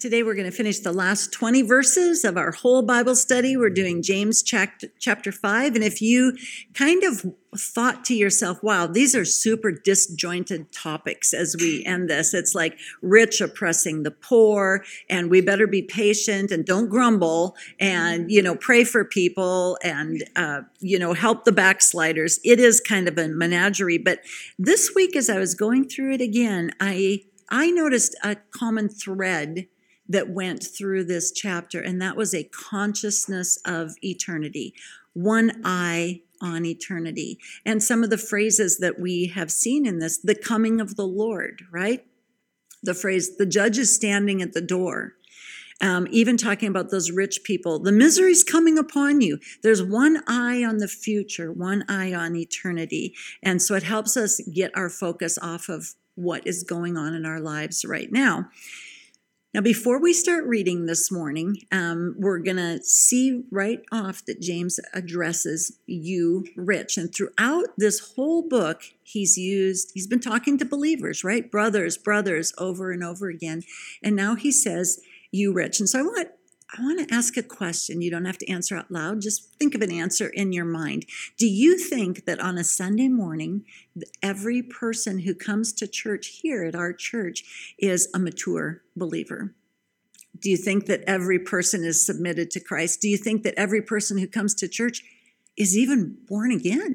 Today we're going to finish the last 20 verses of our whole Bible study. We're doing James chapter 5. And if you kind of thought to yourself, wow, these are super disjointed topics as we end this. It's like rich oppressing the poor, and we better be patient and don't grumble and, pray for people and, help the backsliders. It is kind of a menagerie. But this week, as I was going through it again, I noticed a common thread that went through this chapter, and that was a consciousness of eternity, one eye on eternity. And some of the phrases that we have seen in this, the coming of the Lord, right? The phrase, the judge is standing at the door. Even talking about those rich people, the misery's coming upon you. There's one eye on the future, one eye on eternity. And so it helps us get our focus off of what is going on in our lives right now. Now, before we start reading this morning, we're going to see right off that James addresses you, rich. And throughout this whole book, he's been talking to believers, right? Brothers, over and over again. And now he says, you rich. And so I want to ask a question. You don't have to answer out loud. Just think of an answer in your mind. Do you think that on a Sunday morning, every person who comes to church here at our church is a mature believer? Do you think that every person is submitted to Christ? Do you think that every person who comes to church is even born again,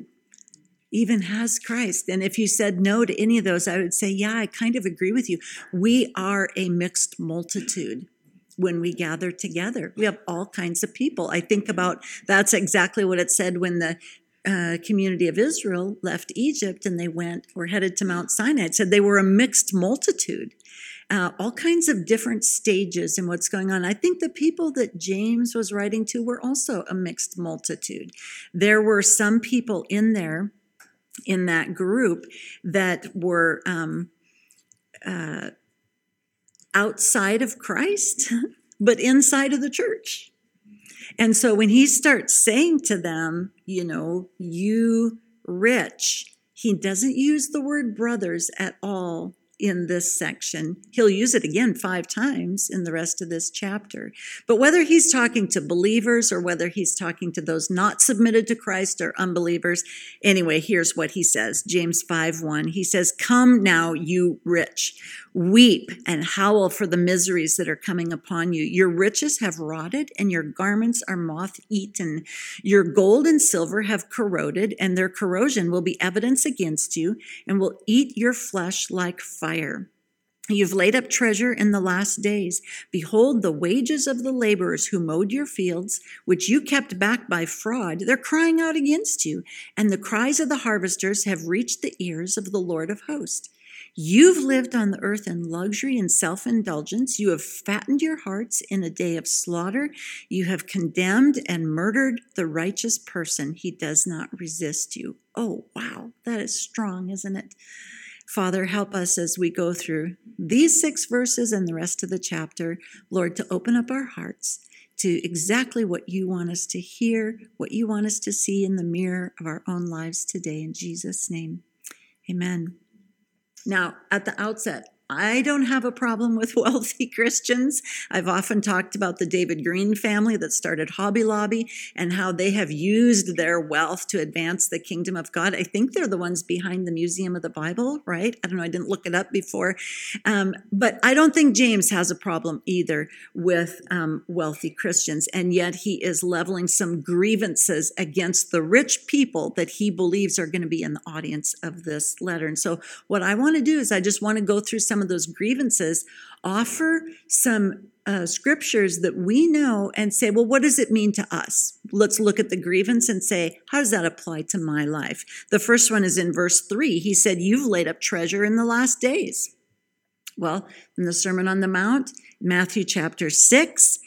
even has Christ? And if you said no to any of those, I would say, yeah, I kind of agree with you. We are a mixed multitude. When we gather together, we have all kinds of people. I think about that's exactly what it said when the community of Israel left Egypt and they were headed to Mount Sinai. It said they were a mixed multitude, all kinds of different stages in what's going on. I think the people that James was writing to were also a mixed multitude. There were some people in there, in that group, that were outside of Christ, but inside of the church. And so when he starts saying to them, you rich, he doesn't use the word brothers at all in this section. He'll use it again 5 times in the rest of this chapter. But whether he's talking to believers or whether he's talking to those not submitted to Christ or unbelievers, anyway, here's what he says. James 5:1, he says, "Come now, you rich, weep and howl for the miseries that are coming upon you. Your riches have rotted and your garments are moth-eaten. Your gold and silver have corroded, and their corrosion will be evidence against you and will eat your flesh like fire. You've laid up treasure in the last days. Behold, the wages of the laborers who mowed your fields, which you kept back by fraud, they're crying out against you, and the cries of the harvesters have reached the ears of the Lord of hosts. You've lived on the earth in luxury and self-indulgence. You have fattened your hearts in a day of slaughter. You have condemned and murdered the righteous person. He does not resist you." Oh, wow, that is strong, isn't it? Father, help us as we go through these 6 verses and the rest of the chapter, Lord, to open up our hearts to exactly what you want us to hear, what you want us to see in the mirror of our own lives today. In Jesus' name, amen. Now, at the outset, I don't have a problem with wealthy Christians. I've often talked about the David Green family that started Hobby Lobby and how they have used their wealth to advance the kingdom of God. I think they're the ones behind the Museum of the Bible, right? I don't know. I didn't look it up before. But I don't think James has a problem either with wealthy Christians. And yet he is leveling some grievances against the rich people that he believes are going to be in the audience of this letter. And so what I want to do is I just want to go through some of those grievances, offer some scriptures that we know and say, well, what does it mean to us? Let's look at the grievance and say, how does that apply to my life? The first one is in verse 3. He said, you've laid up treasure in the last days. Well, in the Sermon on the Mount, Matthew chapter 6,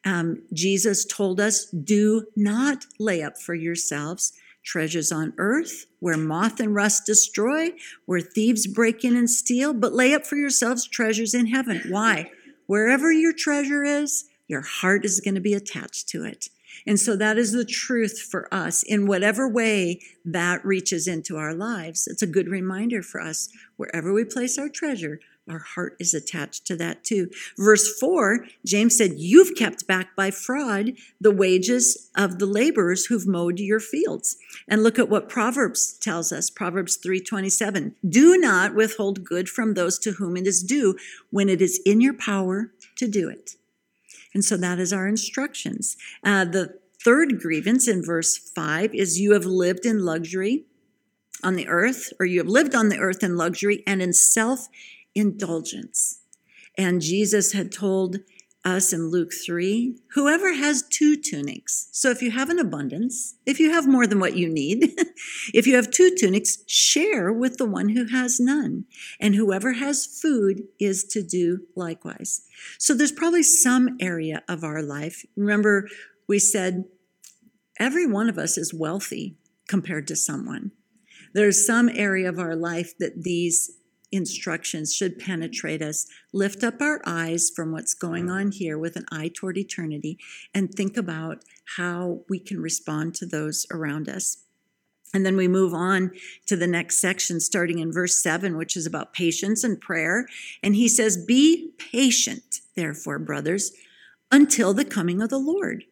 Jesus told us, do not lay up for yourselves treasures on earth, where moth and rust destroy, where thieves break in and steal, but lay up for yourselves treasures in heaven. Why? Wherever your treasure is, your heart is going to be attached to it. And so that is the truth for us in whatever way that reaches into our lives. It's a good reminder for us. Wherever we place our treasure, Our heart is attached to that too. Verse 4, James said, you've kept back by fraud the wages of the laborers who've mowed your fields. And look at what Proverbs tells us, Proverbs 3:27. Do not withhold good from those to whom it is due when it is in your power to do it. And so that is our instructions. The third grievance in verse 5 is you have lived in luxury on the earth, or you have lived on the earth in luxury and in self-indulgence. And Jesus had told us in Luke 3, whoever has 2 tunics. So if you have an abundance, if you have more than what you need, if you have 2 tunics, share with the one who has none. And whoever has food is to do likewise. So there's probably some area of our life. Remember, we said every one of us is wealthy compared to someone. There's some area of our life that these instructions should penetrate us. Lift up our eyes from what's going on here with an eye toward eternity and think about how we can respond to those around us. And then we move on to the next section, starting in verse 7, which is about patience and prayer. And he says, be patient, therefore, brothers, until the coming of the Lord.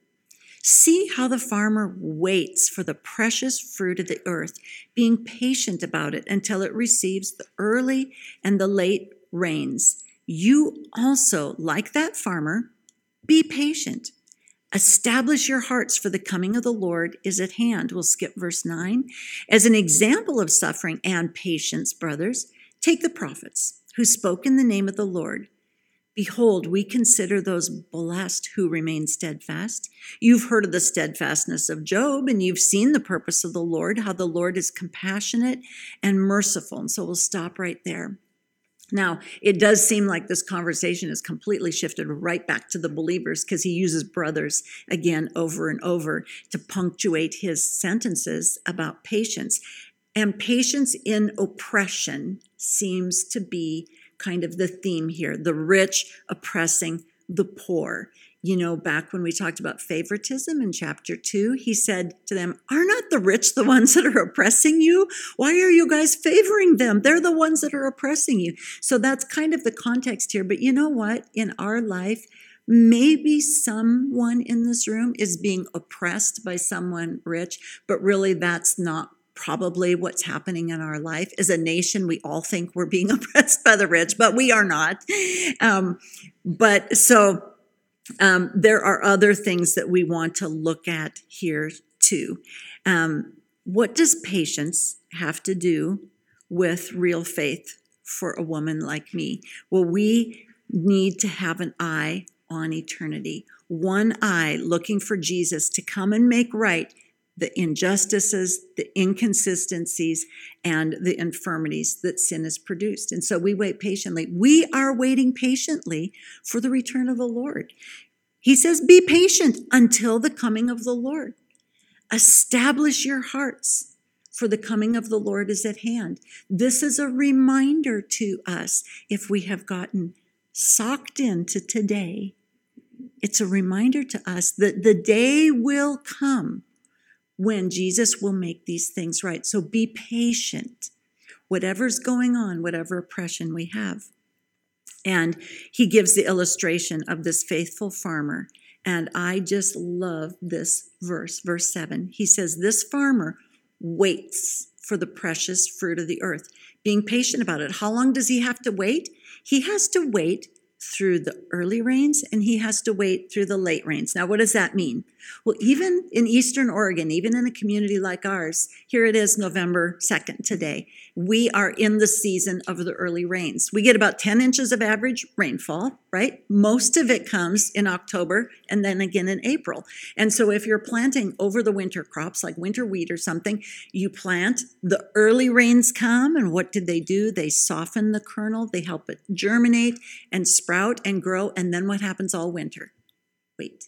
See how the farmer waits for the precious fruit of the earth, being patient about it until it receives the early and the late rains. You also, like that farmer, be patient. Establish your hearts, for the coming of the Lord is at hand. We'll skip verse 9. As an example of suffering and patience, brothers, take the prophets who spoke in the name of the Lord. Behold, we consider those blessed who remain steadfast. You've heard of the steadfastness of Job, and you've seen the purpose of the Lord, how the Lord is compassionate and merciful. And so we'll stop right there. Now, it does seem like this conversation has completely shifted right back to the believers because he uses brothers again over and over to punctuate his sentences about patience. And patience in oppression seems to be kind of the theme here, the rich oppressing the poor. You know, back when we talked about favoritism in chapter 2, he said to them, are not the rich the ones that are oppressing you? Why are you guys favoring them? They're the ones that are oppressing you. So that's kind of the context here. But you know what? In our life, maybe someone in this room is being oppressed by someone rich, but really that's not probably what's happening in our life. As a nation, we all think we're being oppressed by the rich, but we are not. There are other things that we want to look at here too. What does patience have to do with real faith for a woman like me? Well, we need to have an eye on eternity. One eye looking for Jesus to come and make right the injustices, the inconsistencies, and the infirmities that sin has produced. And so we wait patiently. We are waiting patiently for the return of the Lord. He says, be patient until the coming of the Lord. Establish your hearts, for the coming of the Lord is at hand. This is a reminder to us if we have gotten socked into today. It's a reminder to us that the day will come when Jesus will make these things right. So be patient, whatever's going on, whatever oppression we have. And he gives the illustration of this faithful farmer. And I just love this verse, verse 7. He says, this farmer waits for the precious fruit of the earth, being patient about it. How long does he have to wait? He has to wait through the early rains, and he has to wait through the late rains. Now, what does that mean? Well, even in Eastern Oregon, even in a community like ours, here it is November 2nd today. We are in the season of the early rains. We get about 10 inches of average rainfall, right? Most of it comes in October and then again in April. And so if you're planting over the winter crops like winter wheat or something, you plant, the early rains come, and what did they do? They soften the kernel, they help it germinate and sprout and grow, and then what happens all winter? Wait.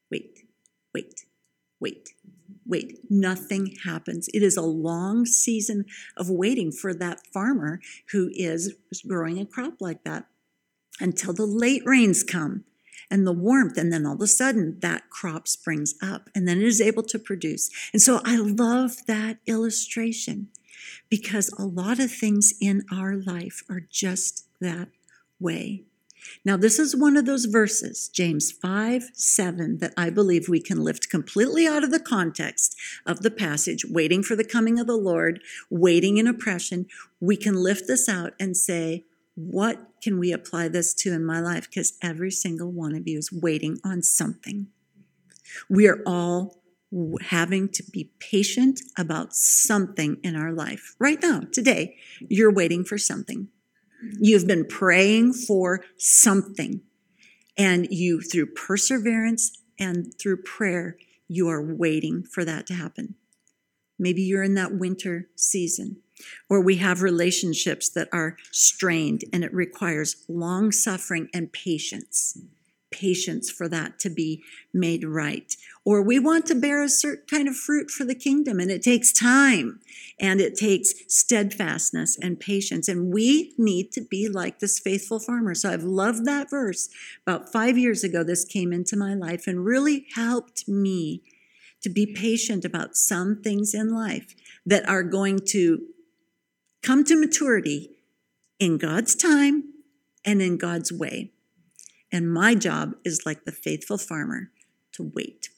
Nothing happens. It is a long season of waiting for that farmer who is growing a crop like that until the late rains come and the warmth, and then all of a sudden that crop springs up and then it is able to produce. And so I love that illustration because a lot of things in our life are just that way. Now, this is one of those verses, James 5:7, that I believe we can lift completely out of the context of the passage, waiting for the coming of the Lord, waiting in oppression. We can lift this out and say, what can we apply this to in my life? Because every single one of you is waiting on something. We are all having to be patient about something in our life. Right now, today, you're waiting for something. You've been praying for something, and you, through perseverance and through prayer, you are waiting for that to happen. Maybe you're in that winter season, or we have relationships that are strained, and it requires long suffering and patience for that to be made right. Or we want to bear a certain kind of fruit for the kingdom, and it takes time, and it takes steadfastness and patience, and we need to be like this faithful farmer. So I've loved that verse. About 5 years ago, this came into my life and really helped me to be patient about some things in life that are going to come to maturity in God's time and in God's way. And my job is like the faithful farmer to wait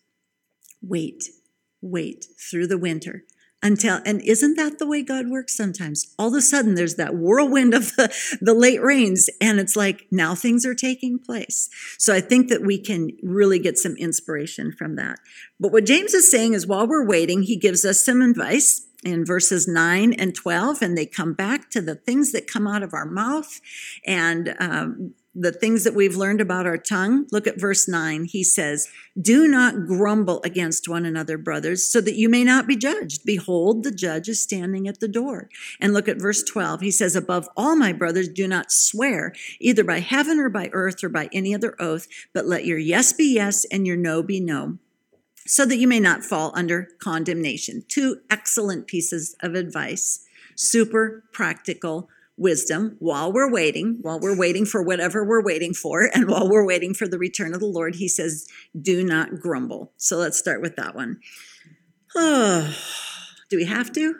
through the winter until, and isn't that the way God works sometimes? All of a sudden there's that whirlwind of the late rains, and it's like now things are taking place. So I think that we can really get some inspiration from that. But what James is saying is while we're waiting, he gives us some advice in verses 9 and 12, and they come back to the things that come out of our mouth and the things that we've learned about our tongue. Look at verse 9. He says, "Do not grumble against one another, brothers, so that you may not be judged. Behold, the judge is standing at the door." And look at verse 12. He says, "Above all, my brothers, do not swear, either by heaven or by earth or by any other oath, but let your yes be yes and your no be no, so that you may not fall under condemnation." Two excellent pieces of advice, super practical wisdom while we're waiting for whatever we're waiting for, and while we're waiting for the return of the Lord. He says, do not grumble. So let's start with that one. Oh, do we have to?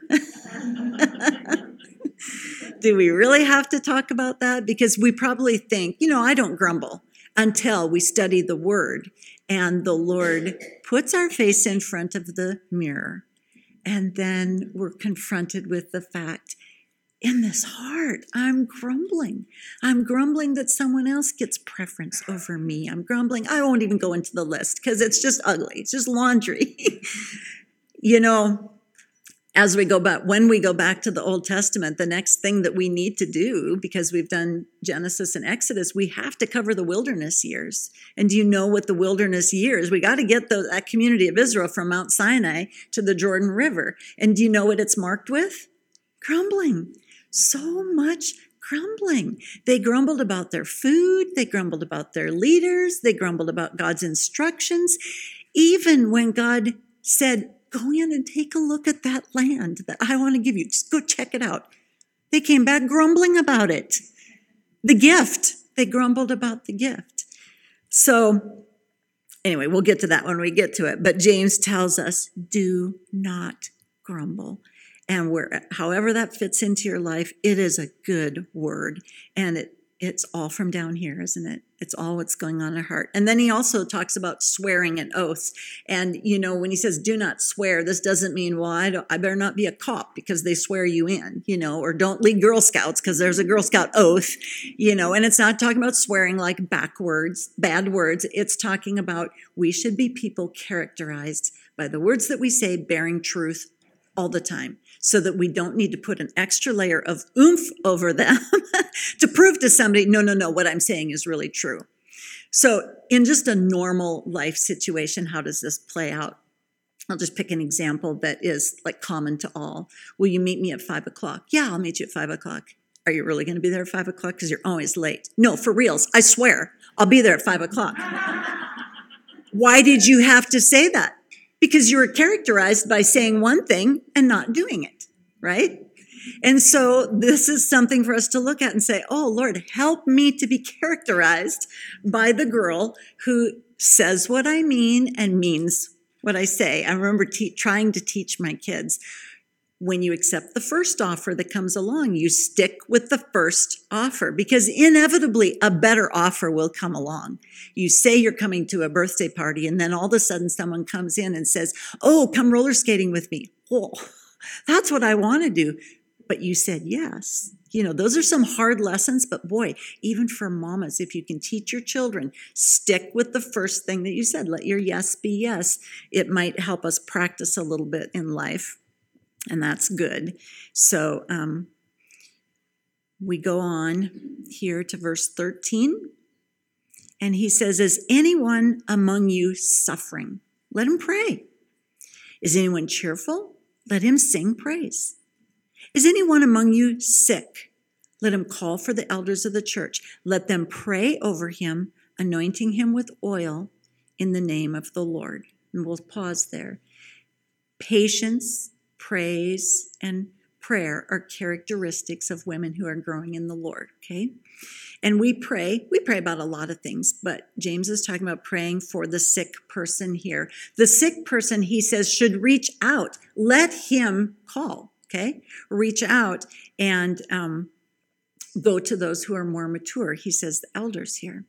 Do we really have to talk about that? Because we probably think, I don't grumble, until we study the Word and the Lord puts our face in front of the mirror, and then we're confronted with the fact, in this heart, I'm grumbling. I'm grumbling that someone else gets preference over me. I'm grumbling. I won't even go into the list because it's just ugly. It's just laundry. As we go back, when we go back to the Old Testament, the next thing that we need to do, because we've done Genesis and Exodus, we have to cover the wilderness years. And do you know what the wilderness years? We got to get that community of Israel from Mount Sinai to the Jordan River. And do you know what it's marked with? Grumbling. So much grumbling. They grumbled about their food. They grumbled about their leaders. They grumbled about God's instructions. Even when God said, go in and take a look at that land that I want to give you. Just go check it out. They came back grumbling about it. The gift. They grumbled about the gift. So anyway, we'll get to that when we get to it. But James tells us, do not grumble. And however that fits into your life, it is a good word. And it's all from down here, isn't it? It's all what's going on in our heart. And then he also talks about swearing and oaths. And, when he says, do not swear, this doesn't mean, well, I better not be a cop because they swear you in, or don't lead Girl Scouts because there's a Girl Scout oath, and it's not talking about swearing like backwards, bad words. It's talking about we should be people characterized by the words that we say, bearing truth all the time, so that we don't need to put an extra layer of oomph over them to prove to somebody, no, what I'm saying is really true. So in just a normal life situation, how does this play out? I'll just pick an example that is like common to all. Will you meet me at 5:00? Yeah, I'll meet you at 5:00. Are you really going to be there at 5:00? Because you're always late. No, for reals. I swear, I'll be there at 5:00. Why did you have to say that? Because you were characterized by saying one thing and not doing it, right? And so this is something for us to look at and say, oh, Lord, help me to be characterized by the girl who says what I mean and means what I say. I remember trying to teach my kids, when you accept the first offer that comes along, you stick with the first offer because inevitably a better offer will come along. You say you're coming to a birthday party and then all of a sudden someone comes in and says, oh, come roller skating with me. Oh, that's what I want to do. But you said yes. Those are some hard lessons, but boy, even for mamas, if you can teach your children, stick with the first thing that you said. Let your yes be yes. It might help us practice a little bit in life. And that's good. So we go on here to verse 13. And he says, is anyone among you suffering? Let him pray. Is anyone cheerful? Let him sing praise. Is anyone among you sick? Let him call for the elders of the church. Let them pray over him, anointing him with oil in the name of the Lord. And we'll pause there. Patience, praise, and prayer are characteristics of women who are growing in the Lord, okay? And we pray about a lot of things, but James is talking about praying for the sick person here. The sick person, he says, should reach out. Let him call, okay? Reach out and go to those who are more mature. He says the elders here.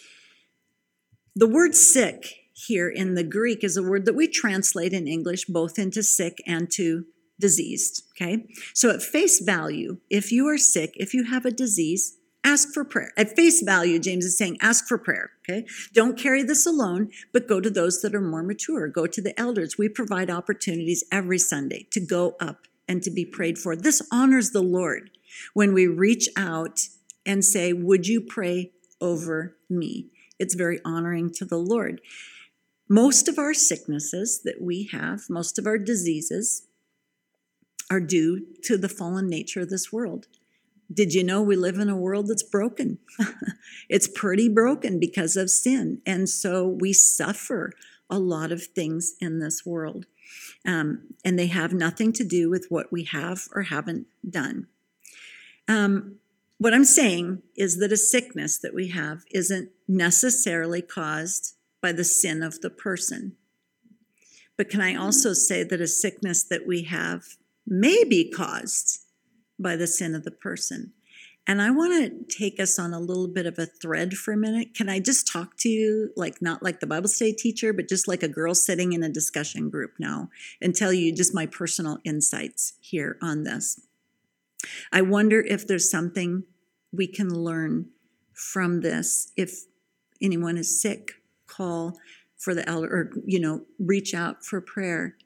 The word sick here in the Greek is a word that we translate in English both into sick and to diseased, okay? So at face value, if you are sick, if you have a disease, ask for prayer. At face value, James is saying, ask for prayer, okay? Don't carry this alone, but go to those that are more mature. Go to the elders. We provide opportunities every Sunday to go up and to be prayed for. This honors the Lord when we reach out and say, would you pray over me? It's very honoring to the Lord. Most of our sicknesses that we have, most of our diseases are due to the fallen nature of this world. Did you know we live in a world that's broken? It's pretty broken because of sin. And so we suffer a lot of things in this world. And they have nothing to do with what we have or haven't done. What I'm saying is that a sickness that we have isn't necessarily caused by the sin of the person. But can I also say that a sickness that we have may be caused by the sin of the person? And I want to take us on a little bit of a thread for a minute. Can I just talk to you, not like the Bible study teacher, but just like a girl sitting in a discussion group now and tell you just my personal insights here on this? I wonder if there's something we can learn from this. If anyone is sick, call for the elder or, reach out for prayer.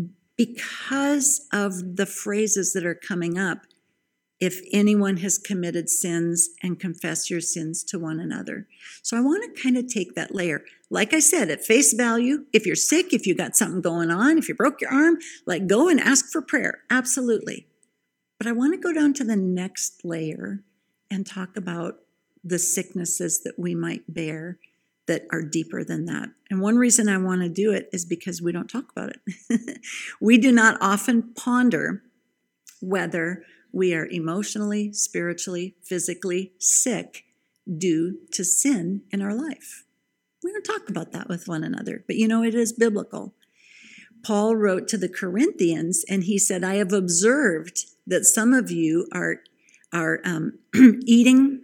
Because of the phrases that are coming up, if anyone has committed sins, and confess your sins to one another. So I want to kind of take that layer. Like I said, at face value, if you're sick, if you got something going on, if you broke your arm, go and ask for prayer. Absolutely. But I want to go down to the next layer and talk about the sicknesses that we might bear that are deeper than that. And one reason I want to do it is because we don't talk about it. We do not often ponder whether we are emotionally, spiritually, physically sick due to sin in our life. We don't talk about that with one another, but it is biblical. Paul wrote to the Corinthians and he said, I have observed that some of you are eating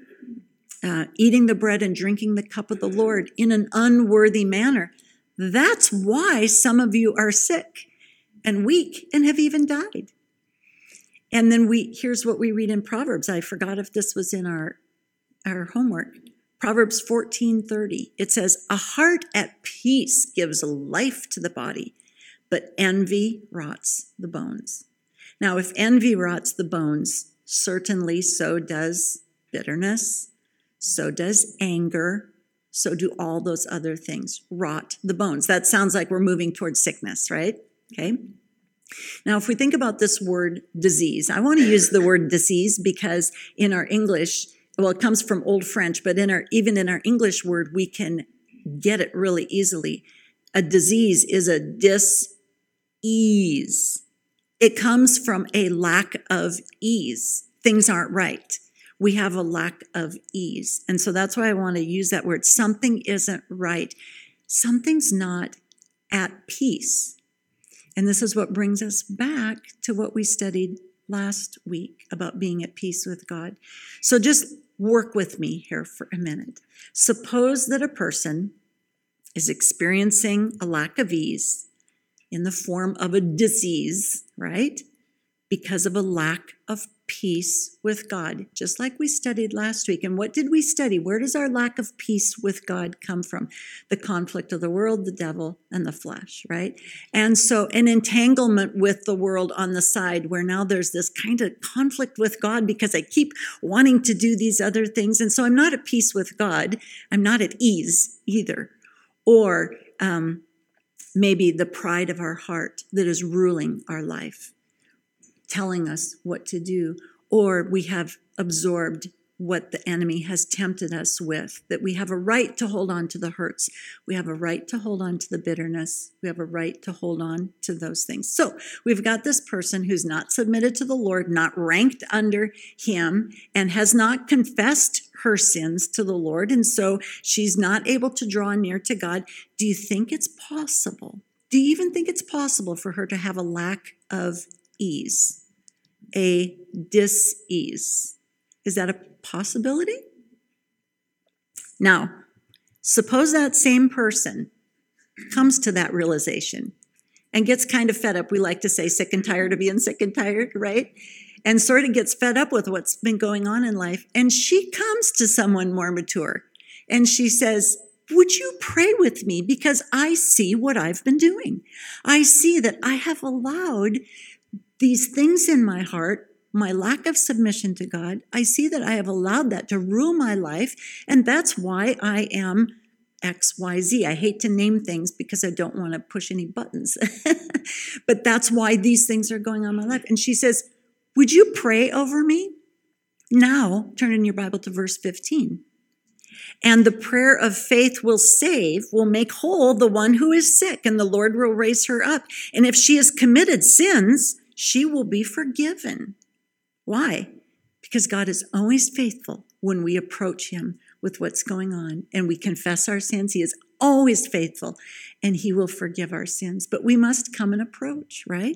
the bread and drinking the cup of the Lord in an unworthy manner. That's why some of you are sick and weak and have even died. And then here's what we read in Proverbs. I forgot if this was in our homework. Proverbs 14:30. It says, a heart at peace gives life to the body, but envy rots the bones. Now, if envy rots the bones, certainly so does bitterness, so does anger, so do all those other things, rot the bones. That sounds like we're moving towards sickness, right? Okay. Now, if we think about this word disease, I want to use the word disease because in our English, it comes from Old French, but even in our English word, we can get it really easily. A disease is a dis-ease. It comes from a lack of ease. Things aren't right. We have a lack of ease. And so that's why I want to use that word. Something isn't right. Something's not at peace. And this is what brings us back to what we studied last week about being at peace with God. So just work with me here for a minute. Suppose that a person is experiencing a lack of ease in the form of a disease, right? Because of a lack of peace with God, just like we studied last week. And what did we study? Where does our lack of peace with God come from? The conflict of the world, the devil, and the flesh, right? And so an entanglement with the world on the side where now there's this kind of conflict with God because I keep wanting to do these other things. And so I'm not at peace with God. I'm not at ease either. Or maybe the pride of our heart that is ruling our life, telling us what to do, or we have absorbed what the enemy has tempted us with, that we have a right to hold on to the hurts. We have a right to hold on to the bitterness. We have a right to hold on to those things. So we've got this person who's not submitted to the Lord, not ranked under him, and has not confessed her sins to the Lord. And so she's not able to draw near to God. Do you think it's possible? Do you even think it's possible for her to have a lack of ease? A dis-ease. Is that a possibility? Now, suppose that same person comes to that realization and gets kind of fed up. We like to say sick and tired of being sick and tired, right? And sort of gets fed up with what's been going on in life. And she comes to someone more mature and she says, would you pray with me? Because I see what I've been doing. I see that I have allowed these things in my heart, my lack of submission to God, I see that I have allowed that to rule my life, and that's why I am XYZ. I hate to name things because I don't want to push any buttons, but that's why these things are going on in my life. And she says, would you pray over me? Now, turn in your Bible to verse 15. And the prayer of faith will save, will make whole the one who is sick, and the Lord will raise her up. And if she has committed sins, she will be forgiven. Why? Because God is always faithful when we approach him with what's going on and we confess our sins. He is always faithful and he will forgive our sins. But we must come and approach, right?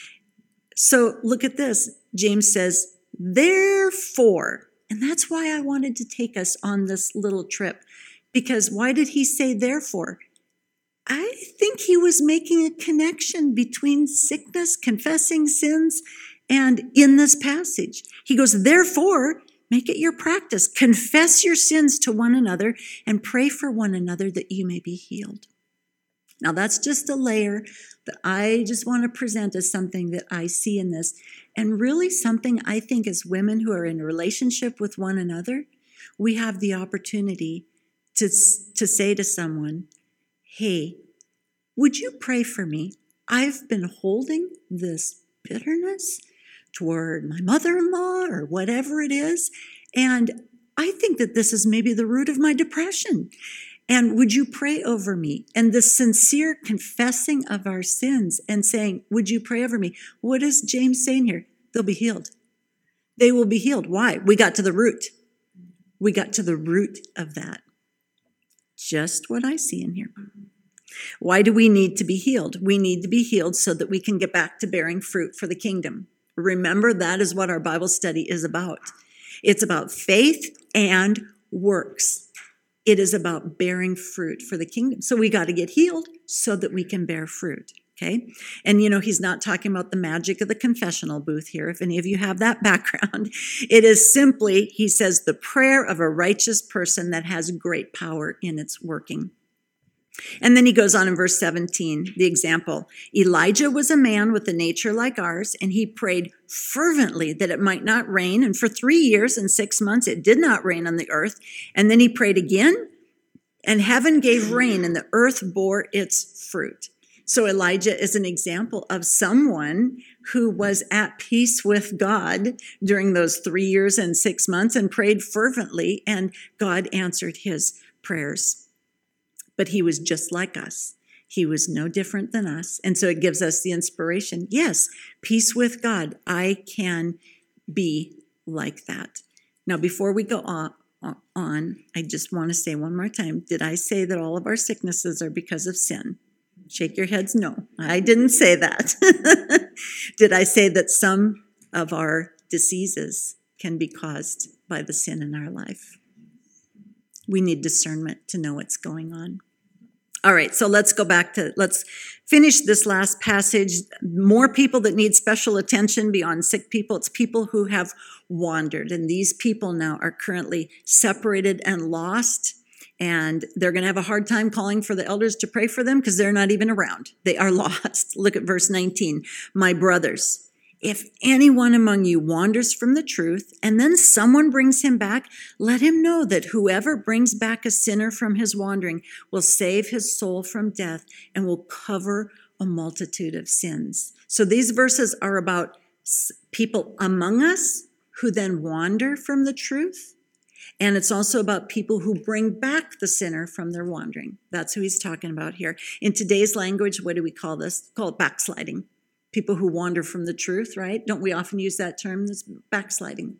So look at this. James says, therefore, and that's why I wanted to take us on this little trip. Because why did he say therefore? I think he was making a connection between sickness, confessing sins, and in this passage. He goes, therefore, make it your practice. Confess your sins to one another and pray for one another that you may be healed. Now, that's just a layer that I just want to present as something that I see in this. And really something I think as women who are in a relationship with one another, we have the opportunity to say to someone, hey, would you pray for me? I've been holding this bitterness toward my mother-in-law or whatever it is, and I think that this is maybe the root of my depression. And would you pray over me? And the sincere confessing of our sins and saying, would you pray over me? What is James saying here? They'll be healed. They will be healed. Why? We got to the root. We got to the root of that. Just what I see in here. Why do we need to be healed? We need to be healed so that we can get back to bearing fruit for the kingdom. Remember, that is what our Bible study is about. It's about faith and works. It is about bearing fruit for the kingdom. So we got to get healed so that we can bear fruit. Okay. And he's not talking about the magic of the confessional booth here. If any of you have that background, it is simply, he says, the prayer of a righteous person that has great power in its working. And then he goes on in verse 17, the example. Elijah was a man with a nature like ours, and he prayed fervently that it might not rain. And for 3 years and 6 months, it did not rain on the earth. And then he prayed again, and heaven gave rain, and the earth bore its fruit. So Elijah is an example of someone who was at peace with God during those 3 years and 6 months and prayed fervently, and God answered his prayers. But he was just like us. He was no different than us. And so it gives us the inspiration. Yes, peace with God. I can be like that. Now, before we go on, I just want to say one more time, did I say that all of our sicknesses are because of sin? Shake your heads no. I didn't say that. Did I say that some of our diseases can be caused by the sin in our life? We need discernment to know what's going on. All right, so let's finish this last passage. More people that need special attention beyond sick people. It's people who have wandered, and these people now are currently separated and lost, and they're going to have a hard time calling for the elders to pray for them because they're not even around. They are lost. Look at verse 19. My brothers, if anyone among you wanders from the truth and then someone brings him back, let him know that whoever brings back a sinner from his wandering will save his soul from death and will cover a multitude of sins. So these verses are about people among us who then wander from the truth. And it's also about people who bring back the sinner from their wandering. That's who he's talking about here. In today's language, what do we call this? Call it backsliding. People who wander from the truth, right? Don't we often use that term? It's backsliding.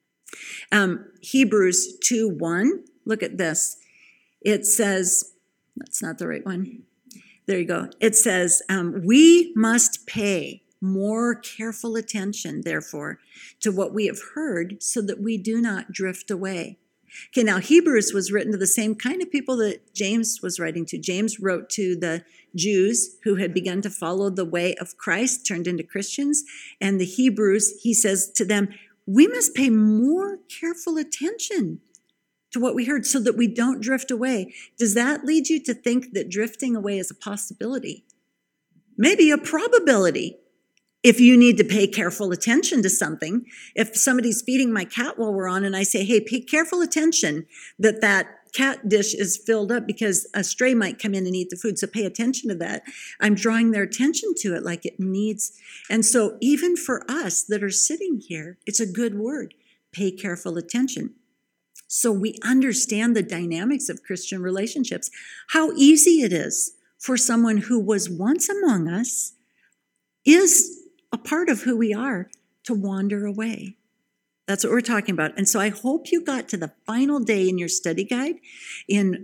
Hebrews 2:1. Look at this. It says, that's not the right one. There you go. It says, we must pay more careful attention, therefore, to what we have heard so that we do not drift away. Okay, now Hebrews was written to the same kind of people that James was writing to. James wrote to the Jews who had begun to follow the way of Christ, turned into Christians. And the Hebrews, he says to them, we must pay more careful attention to what we heard so that we don't drift away. Does that lead you to think that drifting away is a possibility? Maybe a probability. If you need to pay careful attention to something, if somebody's feeding my cat while we're on and I say, hey, pay careful attention that cat dish is filled up because a stray might come in and eat the food, so pay attention to that. I'm drawing their attention to it like it needs. And so even for us that are sitting here, it's a good word, pay careful attention. So we understand the dynamics of Christian relationships, how easy it is for someone who was once among us, is a part of who we are, to wander away. That's what we're talking about. And so I hope you got to the final day in your study guide in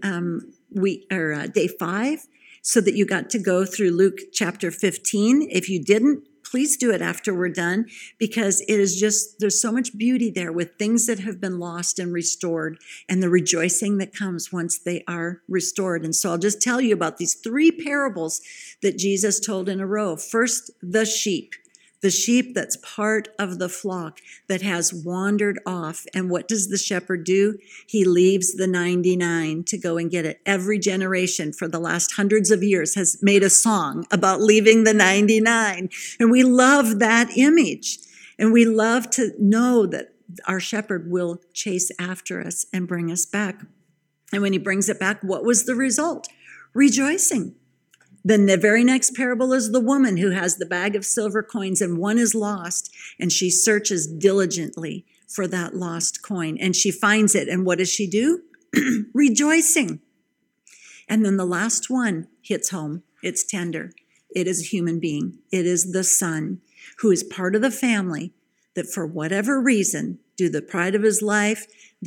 day 5, so that you got to go through Luke chapter 15. If you didn't, please do it after we're done, because it is just, there's so much beauty there with things that have been lost and restored and the rejoicing that comes once they are restored. And so I'll just tell you about these 3 parables that Jesus told in a row. First, the sheep that's part of the flock that has wandered off. And what does the shepherd do? He leaves the 99 to go and get it. Every generation for the last hundreds of years has made a song about leaving the 99. And we love that image. And we love to know that our shepherd will chase after us and bring us back. And when he brings it back, what was the result? Rejoicing. Then the very next parable is the woman who has the bag of silver coins and one is lost, and she searches diligently for that lost coin, and she finds it. And what does she do? Rejoicing. And then the last one hits home. It's tender. It is a human being. It is the son who is part of the family that for whatever reason, due to the pride of his life,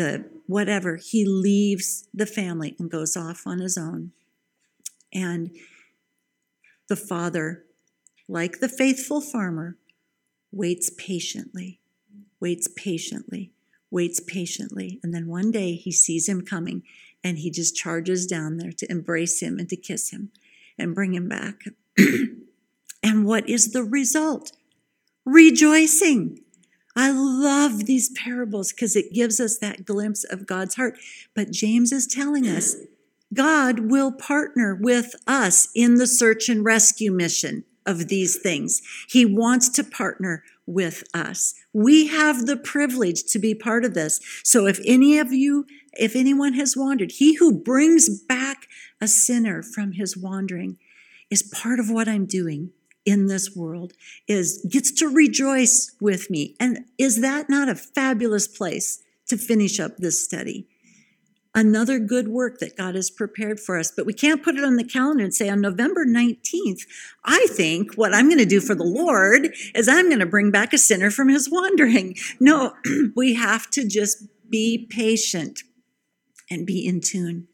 he leaves the family and goes off on his own. And the father, like the faithful farmer, waits patiently. And then one day he sees him coming and he just charges down there to embrace him and to kiss him and bring him back. And what is the result? Rejoicing. I love these parables because it gives us that glimpse of God's heart. But James is telling us, God will partner with us in the search and rescue mission of these things. He wants to partner with us. We have the privilege to be part of this. So if anyone has wandered, he who brings back a sinner from his wandering is part of what I'm doing in this world, gets to rejoice with me. And is that not a fabulous place to finish up this study? Another good work that God has prepared for us. But we can't put it on the calendar and say on November 19th, I think what I'm going to do for the Lord is I'm going to bring back a sinner from his wandering. No, we have to just be patient and be in tune.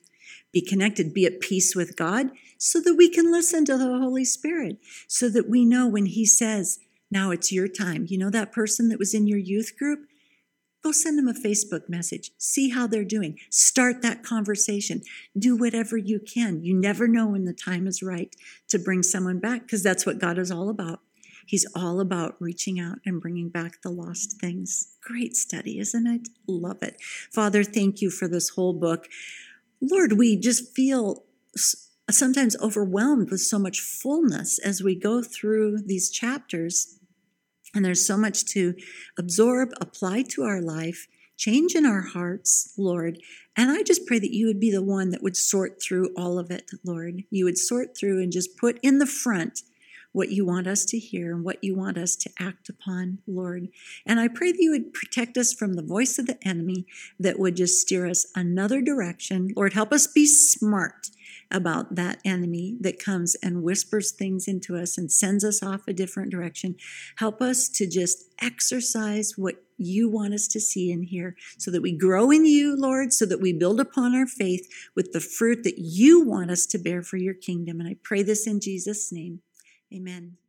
be connected, be at peace with God, so that we can listen to the Holy Spirit, so that we know when he says, now it's your time. You know that person that was in your youth group? Go send them a Facebook message. See how they're doing. Start that conversation. Do whatever you can. You never know when the time is right to bring someone back, because that's what God is all about. He's all about reaching out and bringing back the lost things. Great study, isn't it? Love it. Father, thank you for this whole book. Lord, we just feel sometimes overwhelmed with so much fullness as we go through these chapters. And there's so much to absorb, apply to our life, change in our hearts, Lord. And I just pray that you would be the one that would sort through all of it, Lord. You would sort through and just put in the front what you want us to hear and what you want us to act upon, Lord. And I pray that you would protect us from the voice of the enemy that would just steer us another direction. Lord, help us be smart about that enemy that comes and whispers things into us and sends us off a different direction. Help us to just exercise what you want us to see and hear, so that we grow in you, Lord, so that we build upon our faith with the fruit that you want us to bear for your kingdom. And I pray this in Jesus' name. Amen.